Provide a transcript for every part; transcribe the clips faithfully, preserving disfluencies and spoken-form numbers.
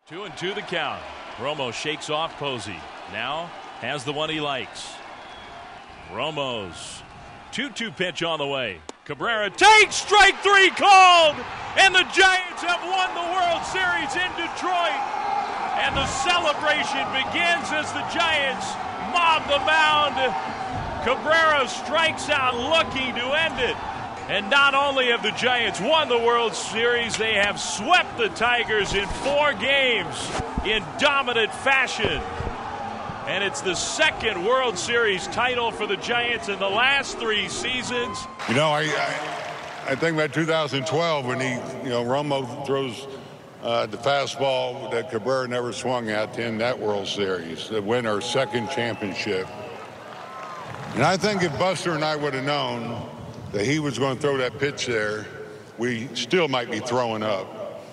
Two and two the count. Romo shakes off Posey. Now has the one he likes. Romo's two two pitch on the way. Cabrera takes strike three called, and the Giants have won the World Series in Detroit. And the celebration begins as the Giants mob the mound. Cabrera strikes out looking to end it. And not only have the Giants won the World Series, they have swept the Tigers in four games in dominant fashion. And it's the second World Series title for the Giants in the last three seasons. You know, I I, I think about two thousand twelve when he, you know, Romo throws uh, the fastball that Cabrera never swung at to end that World Series, to win our second championship. And I think if Buster and I would have known that he was going to throw that pitch there, we still might be throwing up.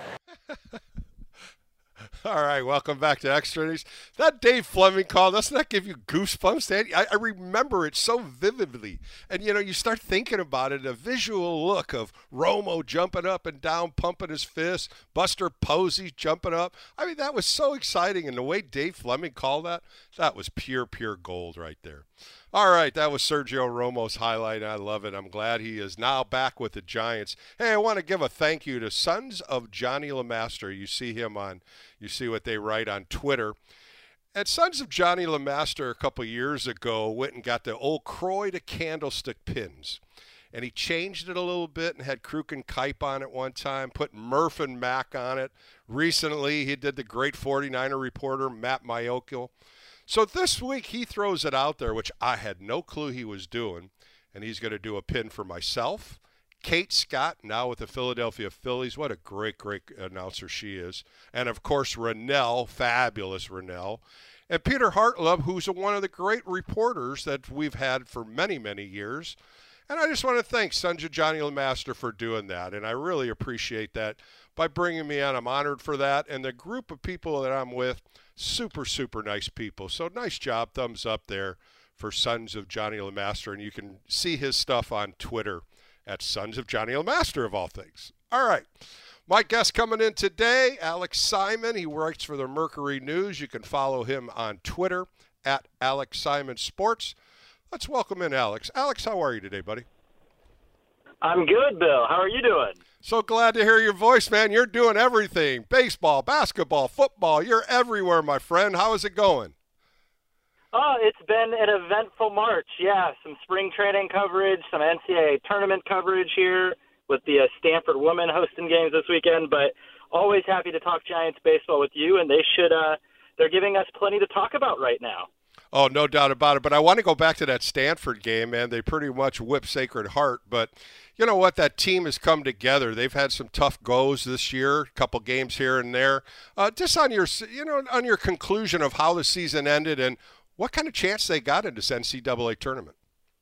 All right, welcome back to Extra Innings. That Dave Fleming call, doesn't that give you goosebumps? I, I remember it so vividly. And, you know, you start thinking about it, a visual look of Romo jumping up and down, pumping his fist, Buster Posey jumping up. I mean, that was so exciting. And the way Dave Fleming called that, that was pure, pure gold right there. All right, that was Sergio Romo's highlight. I love it. I'm glad he is now back with the Giants. Hey, I want to give a thank you to Sons of Johnny LeMaster. You see him on, you see what they write on Twitter. And Sons of Johnny LeMaster a couple years ago went and got the old Croy to Candlestick pins. And he changed it a little bit and had Kruk and Kipe on it one time, put Murph and Mack on it. Recently, he did the great forty-niner reporter, Matt Maiocco. So this week he throws it out there, which I had no clue he was doing, and he's going to do a pin for myself. Kate Scott, now with the Philadelphia Phillies. What a great, great announcer she is. And, of course, Rennell, fabulous Rennell. And Peter Hartlub, who's one of the great reporters that we've had for many, many years. And I just want to thank Sons of Johnny LeMaster for doing that, and I really appreciate that by bringing me on. I'm honored for that, and the group of people that I'm with, super, super nice people. So nice job, thumbs up there for Sons of Johnny LeMaster, and you can see his stuff on Twitter at Sons of Johnny LeMaster, of all things. All right. My guest coming in today, Alex Simon. He writes for the Mercury News. You can follow him on Twitter at Alex Simon Sports. Let's welcome in Alex. Alex, how are you today, buddy? I'm good, Bill. How are you doing? So glad to hear your voice, man. You're doing everything. Baseball, basketball, football. You're everywhere, my friend. How is it going? Oh, it's been an eventful March. Yeah, some spring training coverage, some N C double A tournament coverage here with the uh, Stanford women hosting games this weekend. But always happy to talk Giants baseball with you, and they should. Uh, they're giving us plenty to talk about right now. Oh, no doubt about it. But I want to go back to that Stanford game, man. They pretty much whipped Sacred Heart. But you know what? That team has come together. They've had some tough goes this year, a couple games here and there. Uh, just on your, you know, on your conclusion of how the season ended and what kind of chance they got in this N C double A tournament.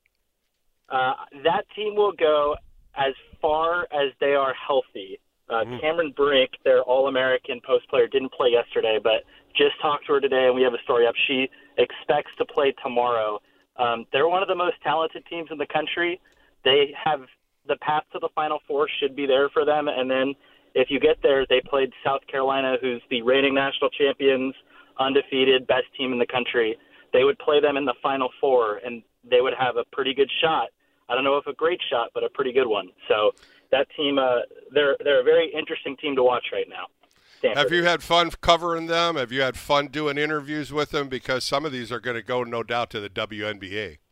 Uh, that team will go as far as they are healthy. Uh, mm. Cameron Brink, their All-American post player, didn't play yesterday, but just talked to her today, and we have a story up. She expects to play tomorrow. Um, they're one of the most talented teams in the country. They have the path to the Final Four should be there for them. And then if you get there, they played South Carolina, who's the reigning national champions, undefeated, best team in the country. They would play them in the Final Four, and they would have a pretty good shot. I don't know if a great shot, but a pretty good one. So that team, uh, they're they're a very interesting team to watch right now. Stanford. Have you had fun covering them? Have you had fun doing interviews with them? Because some of these are going to go, no doubt, to the W N B A.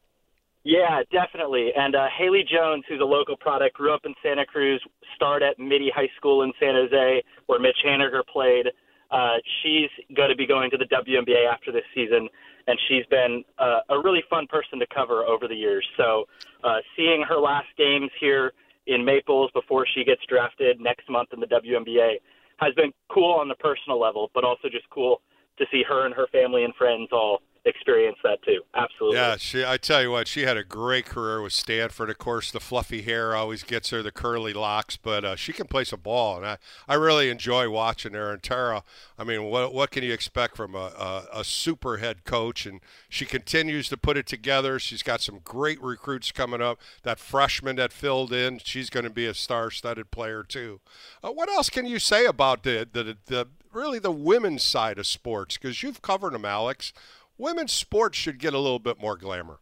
Yeah, definitely. And uh, Haley Jones, who's a local product, grew up in Santa Cruz, starred at Mitty High School in San Jose, where Mitch Haniger played. Uh, she's going to be going to the W N B A after this season, and she's been uh, a really fun person to cover over the years. So uh, seeing her last games here in Maples before she gets drafted next month in the W N B A has been cool on the personal level, but also just cool to see her and her family and friends all experience that too. Absolutely. Yeah, she, I tell you what, she had a great career with Stanford. Of course, the fluffy hair always gets her, the curly locks, but uh, she can play some ball, and I, I really enjoy watching her. And Tara, I mean, what what can you expect from a, a, a super head coach? And she continues to put it together. She's got some great recruits coming up. That freshman that filled in, she's going to be a star-studded player too. Uh, what else can you say about the the, the really the women's side of sports? Because you've covered them, Alex. Women's sports should get a little bit more glamour.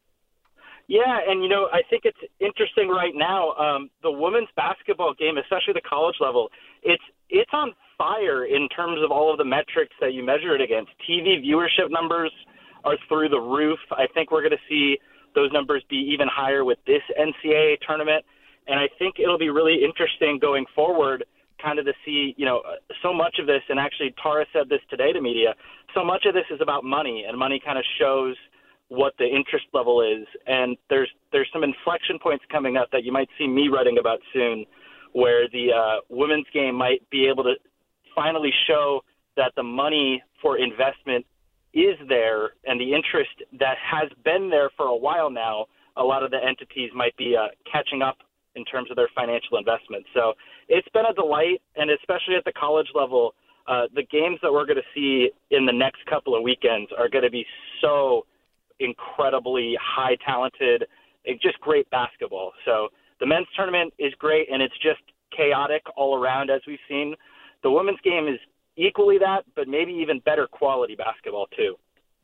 Yeah, and, you know, I think it's interesting right now. Um, the women's basketball game, especially the college level, it's it's on fire in terms of all of the metrics that you measure it against. T V viewership numbers are through the roof. I think we're going to see those numbers be even higher with this N C double A tournament. And I think it'll be really interesting going forward kind of to see, you know, so much of this, and actually Tara said this today to media, so much of this is about money, and money kind of shows what the interest level is. And there's there's some inflection points coming up that you might see me writing about soon, where the uh, women's game might be able to finally show that the money for investment is there, and the interest that has been there for a while now, a lot of the entities might be uh, catching up in terms of their financial investment. So it's been a delight, and especially at the college level, uh, the games that we're going to see in the next couple of weekends are going to be so incredibly high talented, just great basketball. So the men's tournament is great, and it's just chaotic all around, as we've seen. The women's game is equally that, but maybe even better quality basketball too.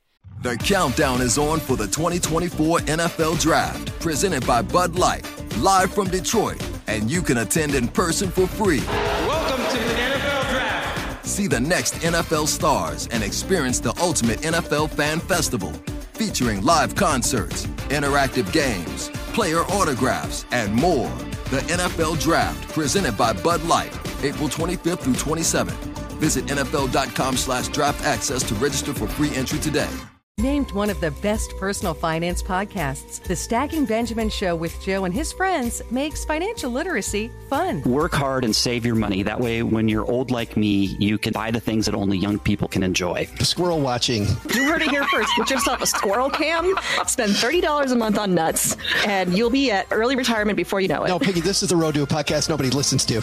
The countdown is on for the twenty twenty-four N F L Draft, presented by Bud Light, live from Detroit, and you can attend in person for free. Welcome to the N F L Draft. See the next N F L stars and experience the ultimate N F L fan festival, featuring live concerts, interactive games, player autographs, and more. The N F L Draft, presented by Bud Light, April twenty-fifth through twenty-seventh. Visit N F L dot com slash draft access to register for free entry today. Named one of the best personal finance podcasts, The Stacking Benjamin Show with Joe and his friends makes financial literacy fun. Work hard and save your money. That way, when you're old like me, you can buy the things that only young people can enjoy. Squirrel watching. You heard it here first. Get yourself a squirrel cam, spend thirty dollars a month on nuts, and you'll be at early retirement before you know it. No, Piggy, this is the Road to a podcast nobody listens to.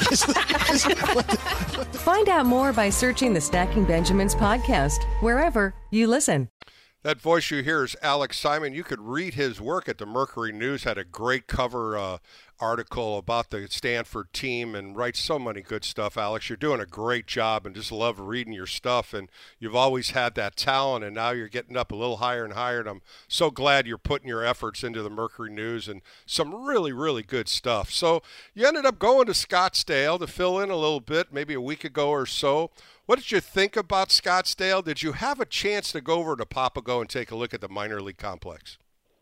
Find out more by searching the Stacking Benjamins podcast, wherever you listen. That voice you hear is Alex Simon. You could read his work at the Mercury News, had a great cover uh, article about the Stanford team, and writes so many good stuff. Alex, you're doing a great job, and just love reading your stuff, and you've always had that talent, and now you're getting up a little higher and higher, and I'm so glad you're putting your efforts into the Mercury News and some really, really good stuff. So you ended up going to Scottsdale to fill in a little bit, maybe a week ago or so. What did you think about Scottsdale? Did you have a chance to go over to Papago and take a look at the minor league complex?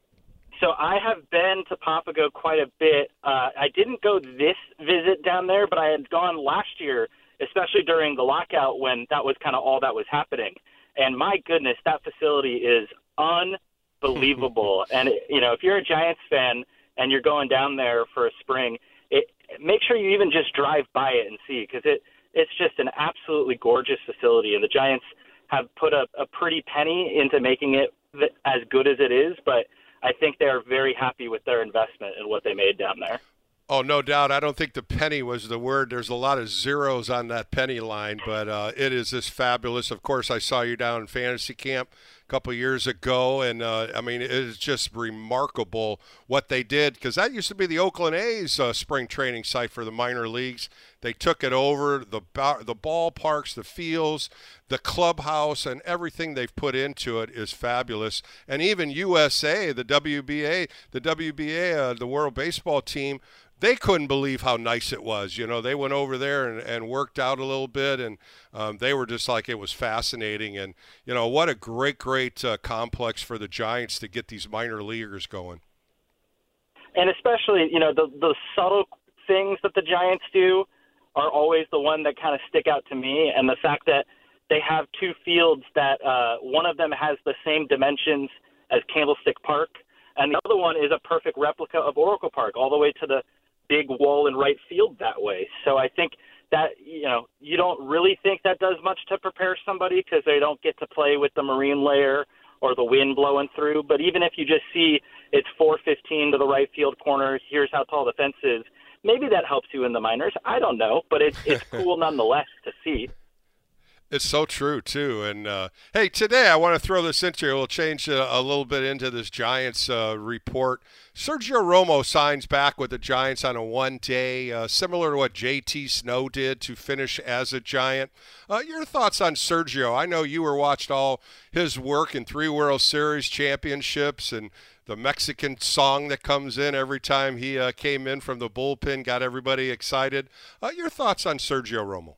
So I have been to Papago quite a bit. Uh, I didn't go this visit down there, but I had gone last year, especially during the lockout when that was kind of all that was happening. And my goodness, that facility is unbelievable. And, you know, if you're a Giants fan and you're going down there for a spring, it, make sure you even just drive by it and see, because it, it's just an absolutely gorgeous facility. And the Giants have put a, a pretty penny into making it as good as it is, but I think they're very happy with their investment and what they made down there. Oh, no doubt. I don't think the penny was the word. There's a lot of zeros on that penny line, but uh, it is just fabulous. Of course, I saw you down in fantasy camp a couple of years ago, and, uh, I mean, it is just remarkable what they did, because that used to be the Oakland A's uh, spring training site for the minor leagues. They took it over, the the ballparks, the fields, the clubhouse, and everything they've put into it is fabulous. And even U S A, the W B A, the W B A, uh, the World Baseball Team, they couldn't believe how nice it was. You know, they went over there and, and worked out a little bit, and um, they were just like, it was fascinating. And, you know, what a great, great uh, complex for the Giants to get these minor leaguers going. And especially, you know, the, the subtle things that the Giants do are always the one that kind of stick out to me. And the fact that they have two fields that uh, one of them has the same dimensions as Candlestick Park, and the other one is a perfect replica of Oracle Park, all the way to the big wall in right field that way. So I think that, you know, you don't really think that does much to prepare somebody, because they don't get to play with the marine layer or the wind blowing through. But even if you just see it's four fifteen to the right field corner, here's how tall the fence is, maybe that helps you in the minors. I don't know, but it's it's cool nonetheless to see. It's so true, too. And, uh, hey, today I want to throw this into you. We'll change uh, a little bit into this Giants uh, report. Sergio Romo signs back with the Giants on a one-day, uh, similar to what J T Snow did to finish as a Giant. Uh, your thoughts on Sergio? I know you were watched all his work in three World Series championships and the Mexican song that comes in every time he uh, came in from the bullpen, got everybody excited. Uh, your thoughts on Sergio Romo?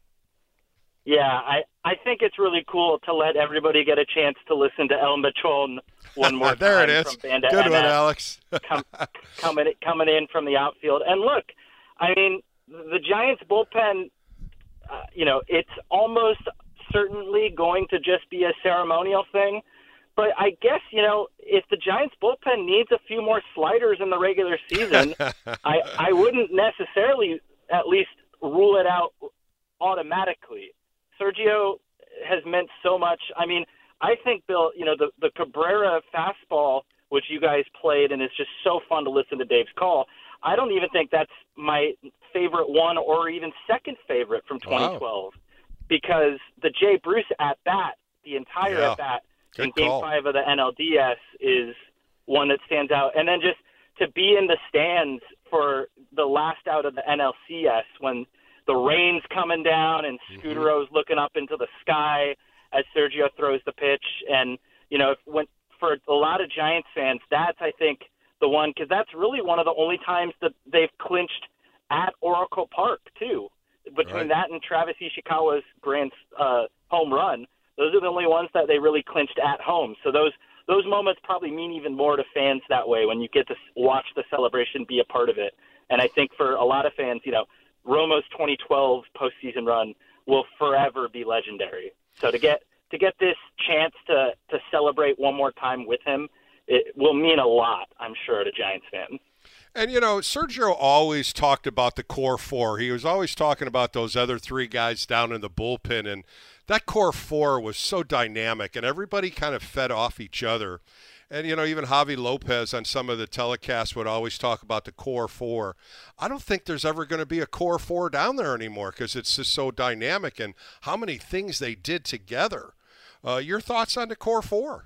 Yeah, I, I think it's really cool to let everybody get a chance to listen to El Matron one more there time. There it is. From Banda Good M F, one, Alex. come, coming, coming in from the outfield. And look, I mean, the Giants bullpen, uh, you know, it's almost certainly going to just be a ceremonial thing. But I guess, you know, if the Giants bullpen needs a few more sliders in the regular season, I, I wouldn't necessarily at least rule it out automatically. Sergio has meant so much. I mean, I think, Bill, you know, the, the Cabrera fastball, which you guys played, and it's just so fun to listen to Dave's call, I don't even think that's my favorite one or even second favorite from twenty twelve. Wow. Because the Jay Bruce at-bat, the entire yeah. at-bat Good in Game call. five of the N L D S is one that stands out. And then just to be in the stands for the last out of the N L C S when the rain's coming down and Scudero's mm-hmm. looking up into the sky as Sergio throws the pitch. And, you know, if, when, for a lot of Giants fans, that's, I think, the one, because that's really one of the only times that they've clinched at Oracle Park, too. Between right. that and Travis Ishikawa's grand uh, home run, those are the only ones that they really clinched at home. So those those moments probably mean even more to fans that way when you get to watch the celebration, be a part of it. And I think for a lot of fans, you know, Romo's twenty twelve postseason run will forever be legendary. So to get to get this chance to, to celebrate one more time with him, it will mean a lot, I'm sure, to Giants fans. And, you know, Sergio always talked about the core four. He was always talking about those other three guys down in the bullpen. And that core four was so dynamic, and everybody kind of fed off each other. And, you know, even Javi Lopez on some of the telecasts would always talk about the core four. I don't think there's ever going to be a core four down there anymore because it's just so dynamic and how many things they did together. Uh, your thoughts on the core four?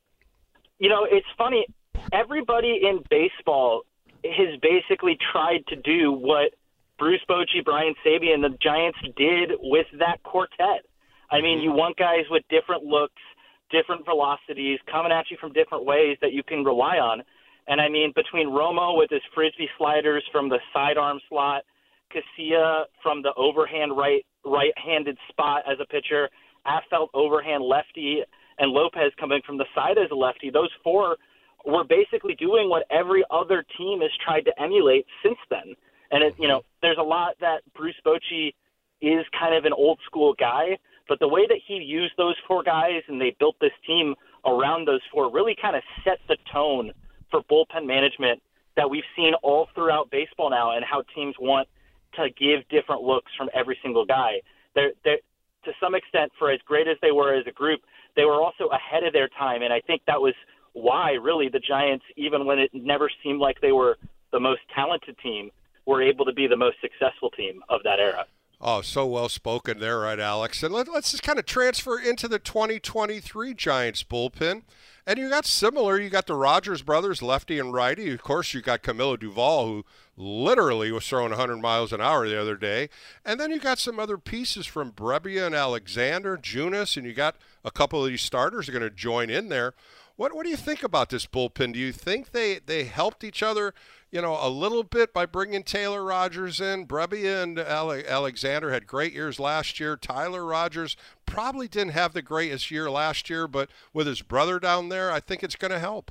You know, it's funny. Everybody in baseball has basically tried to do what Bruce Bochy, Brian Sabean, and the Giants did with that quartet. I mean, you want guys with different looks, different velocities, coming at you from different ways that you can rely on. And, I mean, between Romo with his frisbee sliders from the sidearm slot, Casilla from the overhand right, right-handed spot as a pitcher, Affeldt overhand lefty, and Lopez coming from the side as a lefty, those four were basically doing what every other team has tried to emulate since then. And, it, you know, there's a lot that Bruce Bochy is kind of an old-school guy, but the way that he used those four guys and they built this team around those four really kind of set the tone for bullpen management that we've seen all throughout baseball now and how teams want to give different looks from every single guy. They're, they're, to some extent, for as great as they were as a group, they were also ahead of their time, and I think that was why, really, the Giants, even when it never seemed like they were the most talented team, were able to be the most successful team of that era. Oh, so well spoken there, right, Alex? And let, let's just kind of transfer into the twenty twenty-three Giants bullpen. And you got similar. You got the Rogers brothers, lefty and righty. Of course, you got Camilo Duvall, who literally was throwing one hundred miles an hour the other day. And then you got some other pieces from Brebbia and Alexander, Junis, and you got a couple of these starters are going to join in there. What what do you think about this bullpen? Do you think they, they helped each other, you know, a little bit by bringing Taylor Rogers in? Brebbia and Ale- Alexander had great years last year. Tyler Rogers probably didn't have the greatest year last year, but with his brother down there, I think it's going to help.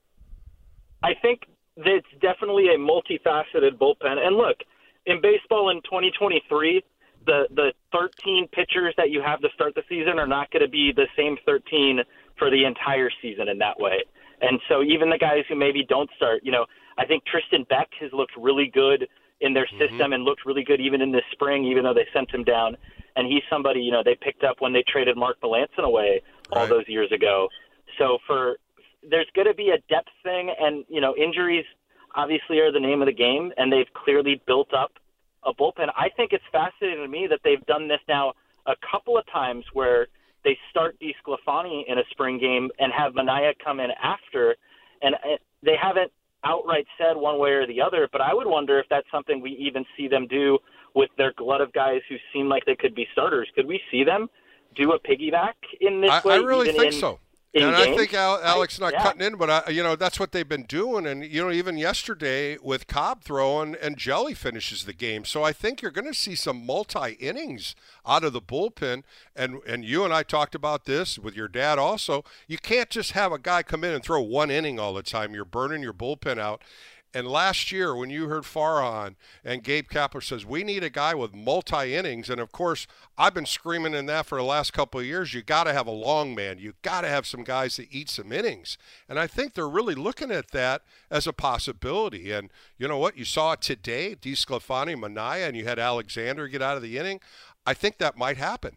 I think it's definitely a multifaceted bullpen. And look, in baseball in twenty twenty-three, the, the thirteen pitchers that you have to start the season are not going to be the same thirteen for the entire season in that way. And so even the guys who maybe don't start, you know, I think Tristan Beck has looked really good in their system mm-hmm. and looked really good even in the spring, even though they sent him down. And he's somebody, you know, they picked up when they traded Mark Melancon away all right. those years ago. So for there's going to be a depth thing, and, you know, injuries obviously are the name of the game, and they've clearly built up a bullpen. I think it's fascinating to me that they've done this now a couple of times where they start DeSclafani in a spring game and have Minaya come in after, and they haven't outright said one way or the other, but I would wonder if that's something we even see them do with their glut of guys who seem like they could be starters. Could we see them do a piggyback in this I, way? I really even think in, so. in And games? I think Al, Alex not I, yeah. cutting in, but I, you know that's what they've been doing. And you know even yesterday with Cobb throwing and Jelly finishes the game. So I think you're going to see some multi innings out of the bullpen. And and you and I talked about this with your dad also. You can't just have a guy come in and throw one inning all the time. You're burning your bullpen out. And last year, when you heard Farhan and Gabe Kapler says, we need a guy with multi-innings, and of course, I've been screaming in that for the last couple of years, you got to have a long man. You got to have some guys that eat some innings. And I think they're really looking at that as a possibility. And you know what? You saw it today, DeSclafani, Minaya, and you had Alexander get out of the inning. I think that might happen.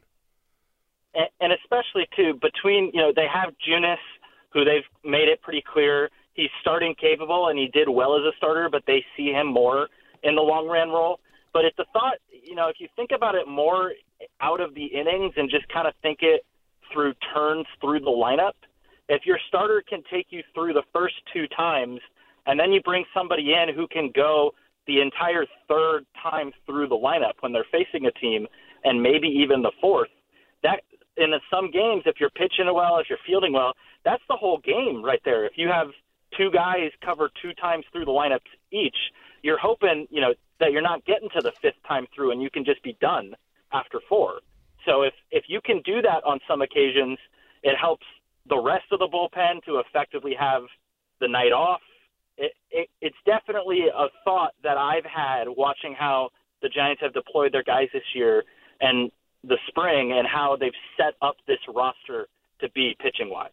And, and especially, too, between, you know, they have Junis, who they've made it pretty clear he's starting capable, and he did well as a starter, but they see him more in the long run role. But it's a thought, you know, if you think about it more out of the innings and just kind of think it through turns through the lineup, if your starter can take you through the first two times and then you bring somebody in who can go the entire third time through the lineup when they're facing a team and maybe even the fourth, that in some games, if you're pitching well, if you're fielding well, that's the whole game right there. If you have two guys cover two times through the lineups each, you're hoping, you know, that you're not getting to the fifth time through and you can just be done after four. So if, if you can do that on some occasions, it helps the rest of the bullpen to effectively have the night off. It, it, it's definitely a thought that I've had watching how the Giants have deployed their guys this year and the spring and how they've set up this roster to be pitching-wise.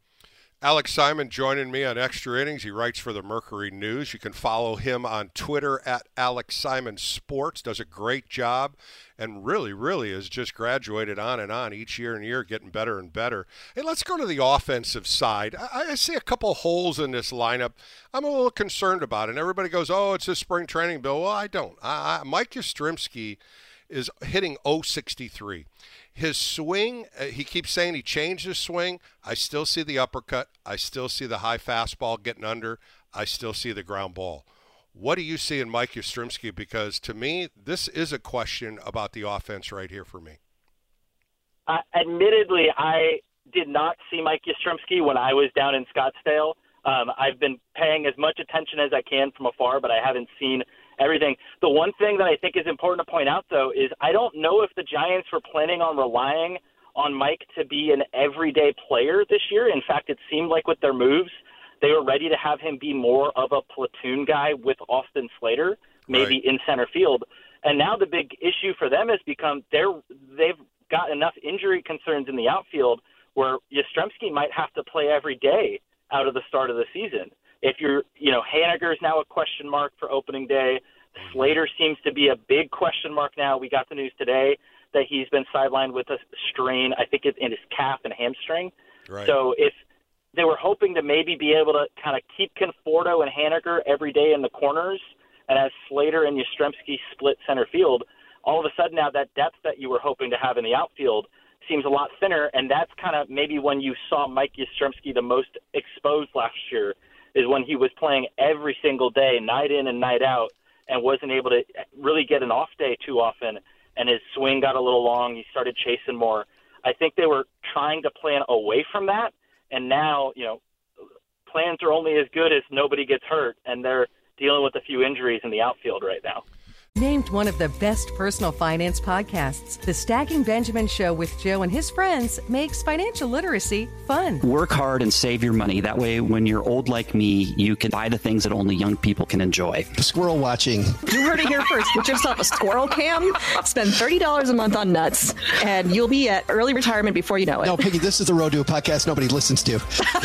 Alex Simon joining me on Extra Innings. He writes for the Mercury News. You can follow him on Twitter at Alex Simon Sports. Does a great job and really, really has just graduated on and on each year and year, getting better and better. Hey, let's go to the offensive side. I, I see a couple holes in this lineup I'm a little concerned about. And everybody goes, oh, it's a spring training, Bill. Well, I don't. I, I, Mike Yastrzemski is hitting oh sixty-three. His swing, uh, he keeps saying he changed his swing. I still see the uppercut. I still see the high fastball getting under. I still see the ground ball. What do you see in Mike Yastrzemski? Because to me, this is a question about the offense right here for me. Uh, admittedly, I did not see Mike Yastrzemski when I was down in Scottsdale. Um, I've been paying as much attention as I can from afar, but I haven't seen everything. The one thing that I think is important to point out, though, is I don't know if the Giants were planning on relying on Mike to be an everyday player this year. In fact, it seemed like with their moves, they were ready to have him be more of a platoon guy with Austin Slater, maybe right in center field. And now the big issue for them has become they're, they've got enough injury concerns in the outfield where Yastrzemski might have to play every day out of the start of the season. If you're, you know, Haniger's now a question mark for opening day. Slater seems to be a big question mark now. We got the news today that he's been sidelined with a strain, I think it's in his calf and hamstring. Right. So if they were hoping to maybe be able to kind of keep Conforto and Haniger every day in the corners, and as Slater and Yastrzemski split center field, all of a sudden now that depth that you were hoping to have in the outfield seems a lot thinner, and that's kind of maybe when you saw Mike Yastrzemski the most exposed last year, is when he was playing every single day, night in and night out, and wasn't able to really get an off day too often, and his swing got a little long. He started chasing more. I think they were trying to plan away from that, and now, you know, plans are only as good as nobody gets hurt, and they're dealing with a few injuries in the outfield right now. Named one of the best personal finance podcasts, the Stacking Benjamin Show with Joe and his friends makes financial literacy fun. Work hard and save your money. That way, when you're old like me, you can buy the things that only young people can enjoy. Squirrel watching. You heard it here first. Get yourself a squirrel cam. Spend thirty dollars a month on nuts, and you'll be at early retirement before you know it. No, Piggy, this is the Rodeo podcast nobody listens to.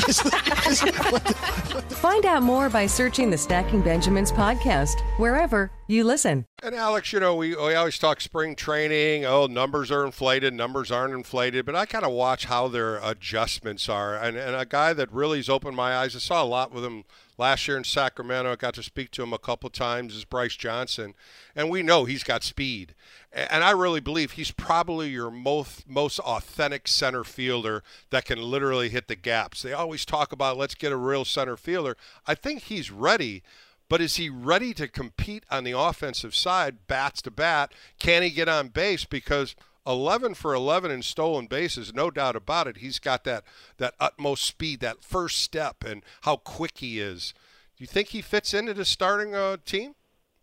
Find out more by searching the Stacking Benjamins podcast, wherever you listen. And Alex, you know, we, we always talk spring training. Oh, numbers are inflated, numbers aren't inflated. But I kind of watch how their adjustments are. And, and a guy that really has opened my eyes, I saw a lot with him last year in Sacramento. I got to speak to him a couple times, is Bryce Johnson, and we know he's got speed. And I really believe he's probably your most most authentic center fielder that can literally hit the gaps. They always talk about let's get a real center fielder. I think he's ready, but is he ready to compete on the offensive side, bats to bat? Can he get on base? Because eleven for eleven in stolen bases, no doubt about it. He's got that that utmost speed, that first step, and how quick he is. Do you think he fits into the starting uh, team?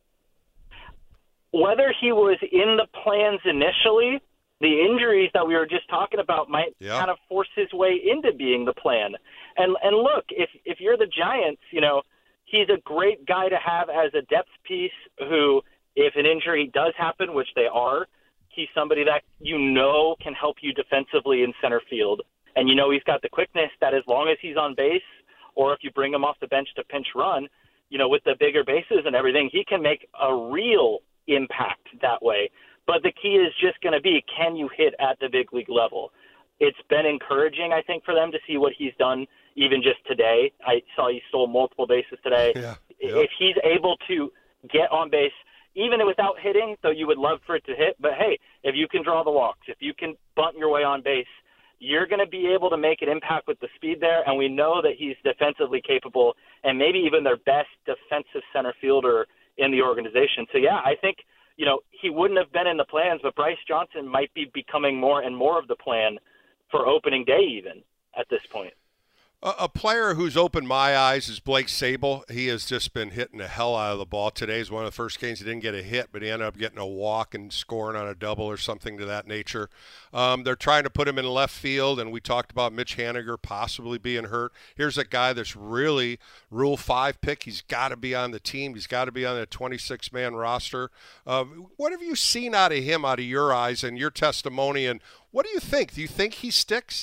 Whether he was in the plans initially, the injuries that we were just talking about might yeah. kind of force his way into being the plan. And and look, if if you're the Giants, you know, he's a great guy to have as a depth piece who, if an injury does happen, which they are, he's somebody that you know can help you defensively in center field. And you know he's got the quickness that as long as he's on base, or if you bring him off the bench to pinch run, you know, with the bigger bases and everything, he can make a real impact that way. But the key is just going to be, can you hit at the big league level? It's been encouraging, I think, for them to see what he's done even just today. I saw he stole multiple bases today. Yeah, yeah. If he's able to get on base, even without hitting, though you would love for it to hit, but hey, if you can draw the walks, if you can bunt your way on base, you're going to be able to make an impact with the speed there, and we know that he's defensively capable and maybe even their best defensive center fielder in the organization. So, yeah, I think, you know, he wouldn't have been in the plans, but Bryce Johnson might be becoming more and more of the plan for opening day even at this point. A, a player who's opened my eyes is Blake Sabol. He has just been hitting the hell out of the ball. Today's one of the first games he didn't get a hit, but he ended up getting a walk and scoring on a double or something to that nature. Um, they're trying to put him in left field, and we talked about Mitch Haniger possibly being hurt. Here's a guy that's really Rule five pick. He's got to be on the team. He's got to be on the twenty-six man roster. Uh, what have you seen out of him, out of your eyes and your testimony, and what do you think? Do you think he sticks?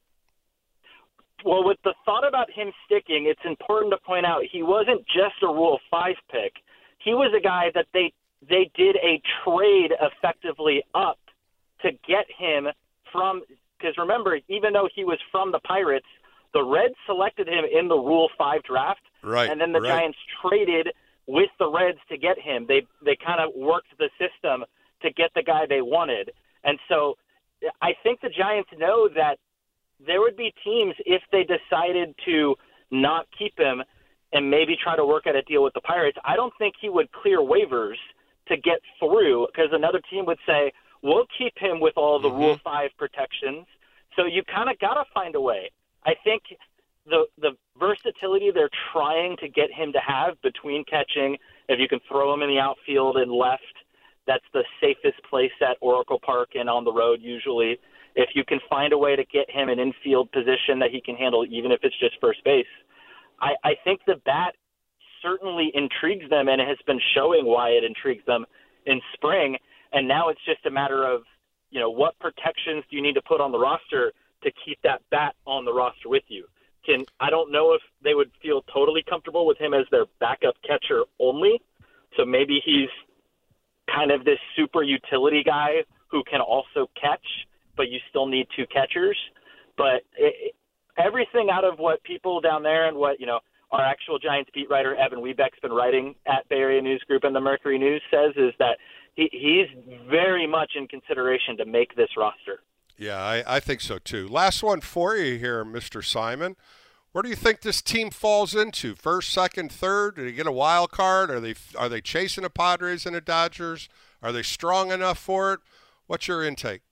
Well, with the thought about him sticking, it's important to point out he wasn't just a Rule five pick. He was a guy that they they did a trade effectively up to get him from – because remember, even though he was from the Pirates, the Reds selected him in the Rule five draft. Right, and then the right. Giants traded with the Reds to get him. They, they kind of worked the system to get the guy they wanted. And so I think the Giants know that there would be teams, if they decided to not keep him and maybe try to work out a deal with the Pirates, I don't think he would clear waivers to get through, because another team would say, we'll keep him with all the mm-hmm. Rule five protections. So you kind of got to find a way. I think the the versatility they're trying to get him to have between catching, if you can throw him in the outfield and left, that's the safest place at Oracle Park and on the road usually. If you can find a way to get him an infield position that he can handle, even if it's just first base, I, I think the bat certainly intrigues them, and it has been showing why it intrigues them in spring. And now it's just a matter of, you know, what protections do you need to put on the roster to keep that bat on the roster with you? Can I don't know if they would feel totally comfortable with him as their backup catcher only. So maybe he's kind of this super utility guy who can also catch, but you still need two catchers. But it, everything out of what people down there and what, you know, our actual Giants beat writer Evan Webeck's been writing at Bay Area News Group and the Mercury News says is that he, he's very much in consideration to make this roster. Yeah, I, I think so too. Last one for you here, Mister Simon. Where do you think this team falls into? First, second, third? Do they get a wild card? Are they are they chasing the Padres and the Dodgers? Are they strong enough for it? What's your intake?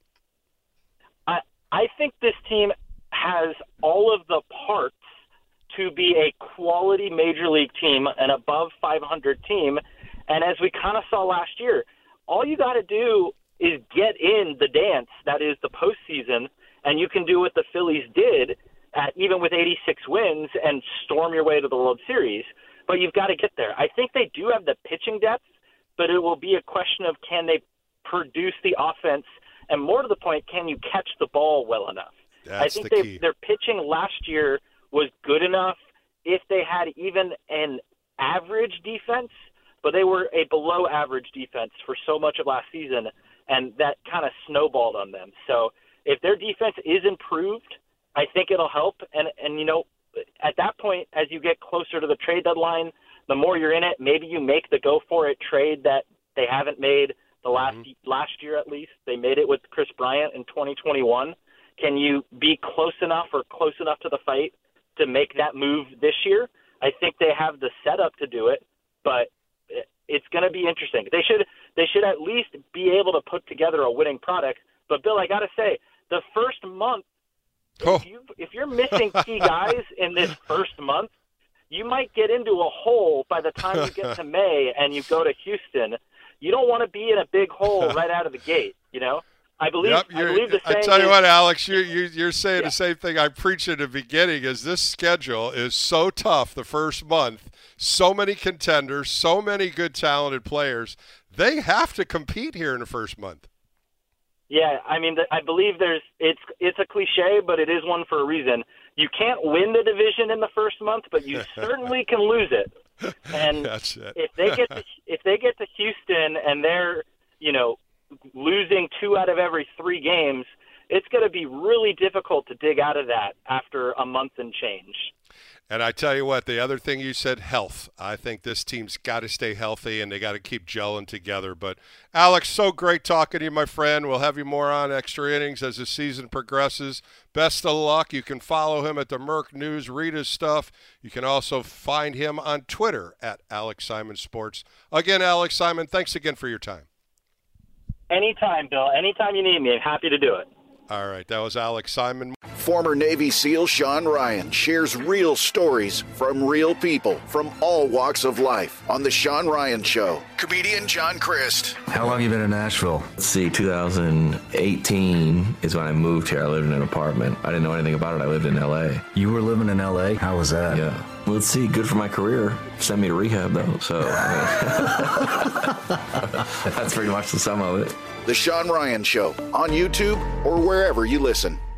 I I think this team has all of the parts to be a quality major league team, an above five hundred team. And as we kind of saw last year, all you got to do is get in the dance that is the postseason, and you can do what the Phillies did, at, even with eighty-six wins, and storm your way to the World Series. But you've got to get there. I think they do have the pitching depth, but it will be a question of can they produce the offense, and more to the point, can you catch the ball well enough? That's I think the they, key. their pitching last year was good enough if they had even an average defense, but they were a below-average defense for so much of last season, and that kind of snowballed on them. So if their defense is improved, I think it'll help. And, and you know, at that point, as you get closer to the trade deadline, the more you're in it, maybe you make the go-for-it trade that they haven't made the last mm-hmm. last year at least. They made it with Chris Bryant in twenty twenty-one. Can you be close enough or close enough to the fight to make that move this year? I think they have the setup to do it, but it's going to be interesting. They should they should at least be able to put together a winning product. But, Bill, I got to say, the first month, oh. if, you, if you're missing key guys in this first month, you might get into a hole by the time you get to May and you go to Houston. You don't want to be in a big hole right out of the gate, you know? I believe, yep, I believe the saying I tell you is, what, Alex, you're, you're, you're saying yeah. the same thing I preached at the beginning is this schedule is so tough the first month, so many contenders, so many good talented players. They have to compete here in the first month. Yeah, I mean, I believe there's it's it's a cliche, but it is one for a reason. You can't win the division in the first month, but you certainly can lose it. And That's it. if they get to, if they get to Houston and they're, you know, losing two out of every three games, it's going to be really difficult to dig out of that after a month and change. And I tell you what, the other thing you said, health. I think this team's got to stay healthy, and they got to keep gelling together. But, Alex, so great talking to you, my friend. We'll have you more on Extra Innings as the season progresses. Best of luck. You can follow him at the Merc News, read his stuff. You can also find him on Twitter at Alex Simon Sports. Again, Alex Simon, thanks again for your time. Anytime, Bill. Anytime you need me, I'm happy to do it. All right, that was Alex Simon. Former Navy SEAL Sean Ryan shares real stories from real people from all walks of life on The Sean Ryan Show. Comedian John Crist. How long have you been in Nashville? Let's see, two thousand eighteen is when I moved here. I lived in an apartment. I didn't know anything about it. I lived in L A. You were living in L A? How was that? Yeah. Well, let's see, good for my career. Sent me to rehab, though, so I mean, that's pretty much the sum of it. The Sean Ryan Show on YouTube or wherever you listen.